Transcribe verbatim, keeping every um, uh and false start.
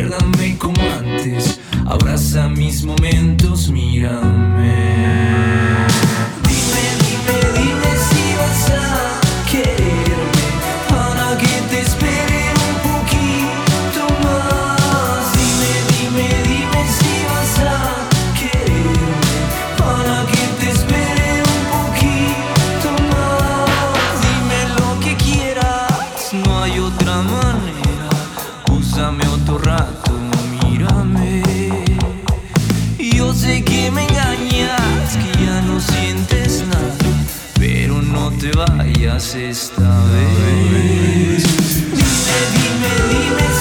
recuérdame como antes, abraza mis momentos, mírame. Dime, dime, dime si vas a quererme para que te espere un poquito más. Dime, dime, dime si vas a quererme para que te espere un poquito más. Dime lo que quieras, no hay otra manera. Úsame otro rato, mírame. Yo sé que me engañas, que ya no sientes nada, pero no te vayas esta vez. Dime, dime, dime